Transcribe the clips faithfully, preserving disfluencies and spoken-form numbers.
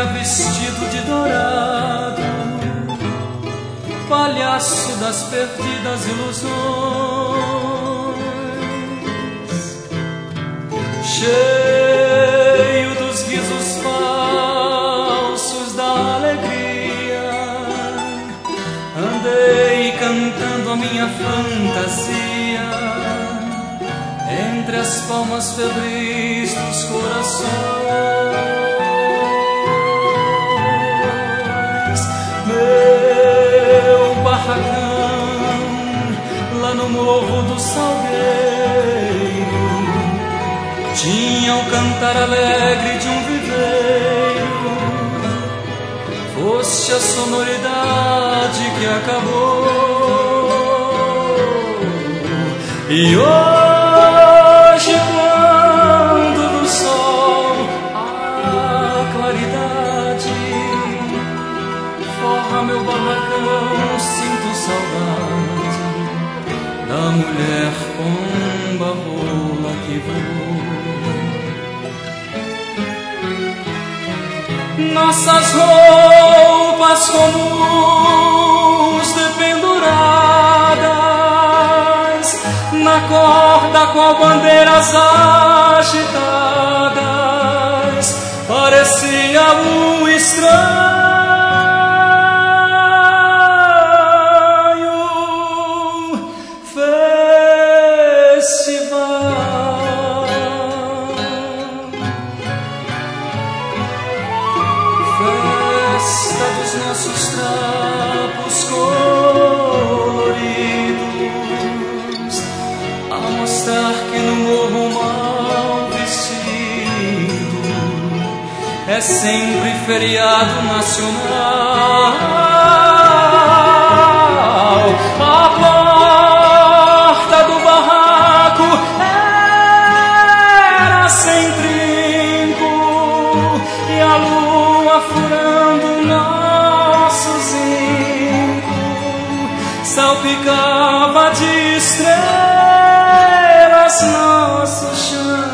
vestido de dourado, palhaço das perdidas ilusões, cheio dos risos falsos da alegria, andei cantando a minha fantasia entre as palmas febris dos corações. Meu barracão lá no morro do Salgueiro tinha o cantar alegre de um viveiro. Foste a sonoridade que acabou, e hoje, quando do sol a claridade forra meu barracão, sinto saudade da mulher com rola que voa. Nossas roupas comuns dependuradas na corda com bandeiras agitadas, parecia um estranho nossos trapos coloridos, a mostrar que no morro mal vestido é sempre feriado nacional. A porta do barraco era sem trinco e a lua furando nosso zinco salpicava de estrelas nosso chão.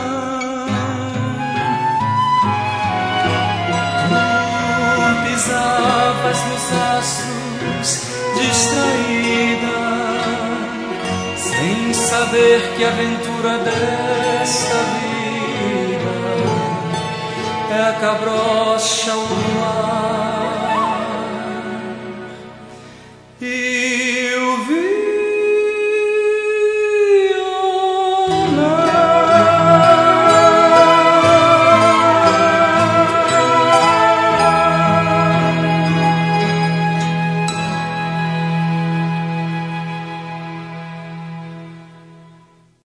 Tu pisavas nos astros distraída, sem saber que a aventura desta vida é a cabrocha, o luar e